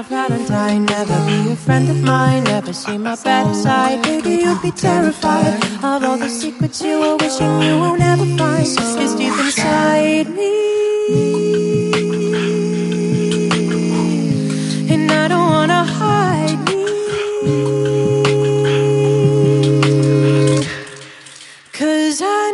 proud and die. Never be a friend of mine, never see my better side. Baby, you'd be terrified of all the secrets you are wishing you will never find. It's deep inside me, and I don't wanna hide me, 'cause I